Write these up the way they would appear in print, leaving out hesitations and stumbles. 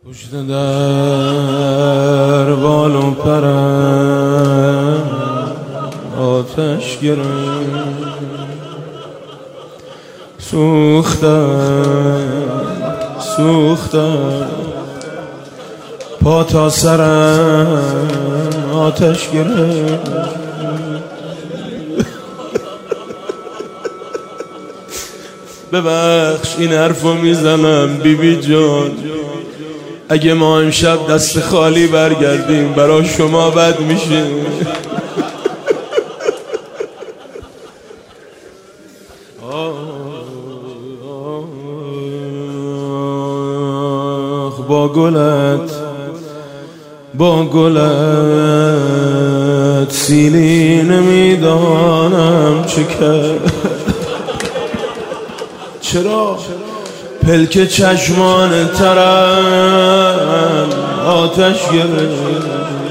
پشت در بال و پرم آتش گرفت، سوختم پا تا سرم آتش گرفت. ببخش این حرفو میزنم بیبی جان، اگه ما امشب دست خالی برگردیم برای شما بد میشه. با گلت سیلی نمیدانم چه کرد. چرا پلک چشمان ترم آتش گرفت.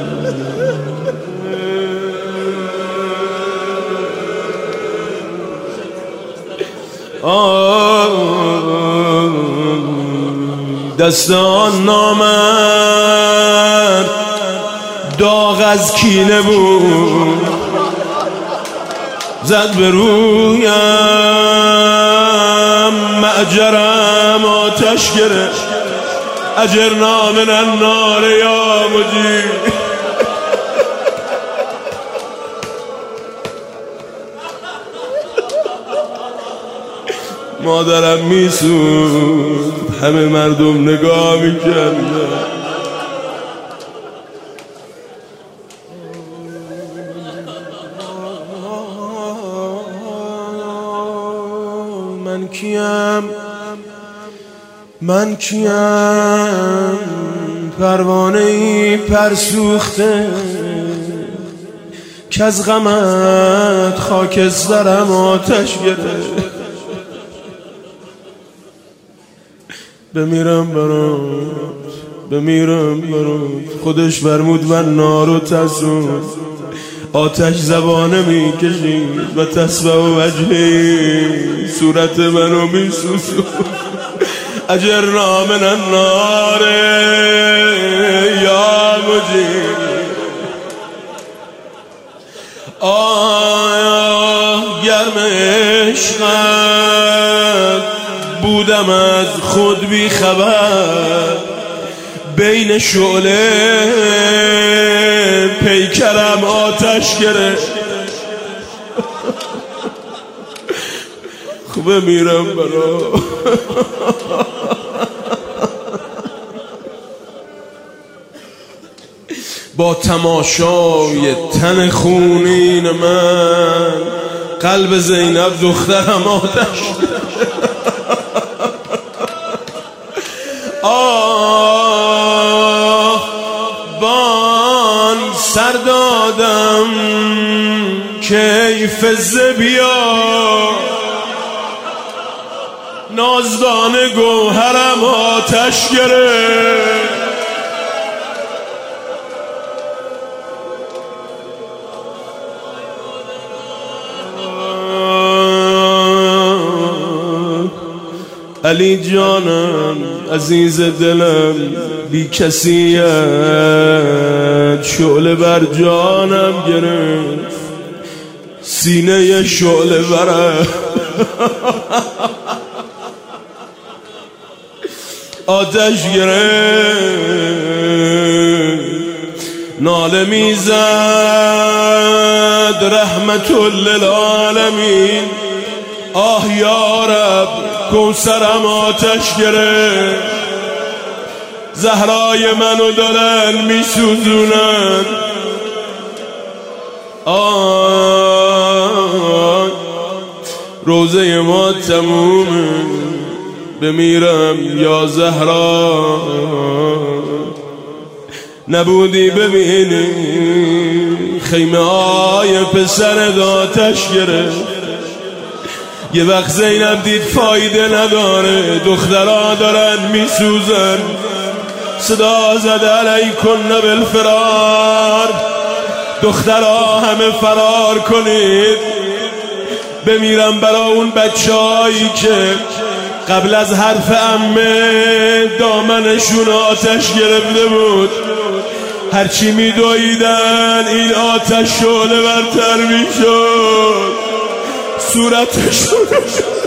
دست آن نامرد داغ از کینه بود، زد به رویم معجرم آتش گرفت. اجرنا من النار یا مجیر. مادرم میسود، همه مردم نگاه میکردن. من کیم پروانه‌ای پرسوخته که از غمت خاکسترم آتش گرفت. بمیرم برات خودش فرمود من نارو تسون، آتش زبانه میکشید و تصبح و وجهی صورت منو میسوزون. اجرنا من النار یا مجیر. گرم عشقت بودم از خود بی خبر، بین شعله پیکرم آتش گرفت. خوبه میرم برا با تماشای تن خونین من قلب زینب دخترم آتش. بان سر دادم کیف زبیا، نازدان گوهرم آتش گرفت. علی جانم عزیز دلم بی کسیت شعله بر جانم گرفت، سینه شعله برم آتش گرفت. ناله میزد رحمت للعالمین، آه یا رب کوثرم آتش گرفت. زهرای منو دارن میسوزونن. روزه ما تمومه، بمیرم یا زهرا نبودی ببینی خیمه های پسر آتش گرفت. یه وقت زینب دید فایده نداره، دخترها دارن میسوزن، صدا زد علیکن بالفرار، دخترها همه فرار کنید. بمیرم برا اون بچه‌هایی که قبل از حرف عمه دامنشون آتش گرفته بود. هرچی میدویدن این آتش شعله برتر میشد. صورتشون